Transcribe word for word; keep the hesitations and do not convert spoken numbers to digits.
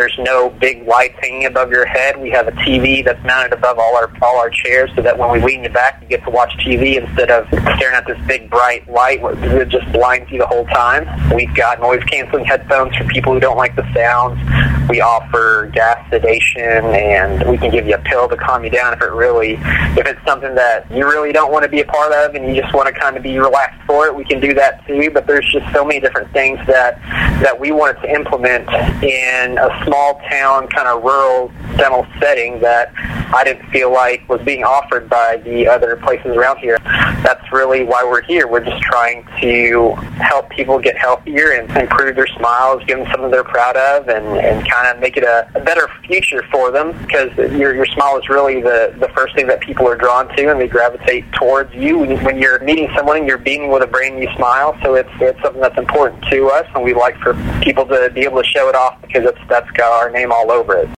There's no big lights hanging above your head. We have a T V that's mounted above all our all our chairs, so that when we lean you back, you get to watch T V instead of staring at this big bright light that just blinds you the whole time. We've got noise-canceling headphones for people who don't like the sounds. We offer gas sedation, and we can give you a pill to calm you down if it really, if it's something that you really don't want to be a part of and you just want to kind of be relaxed for it, we can do that too. But there's just so many different things that that we wanted to implement in a small town, kind of rural dental setting that I didn't feel like was being offered by the other places around here. That's really why we're here. We're just trying to help people get healthier and improve their smiles, give them something they're proud of, and, and kind of make it a, a better future for them, because your your smile is really the, the first thing that people are drawn to, and they gravitate towards you when, when you're meeting someone and you're beaming with a brand new smile. So it's, it's something that's important to us, and we like for people to be able to show it off because it's, that's got our name all over it.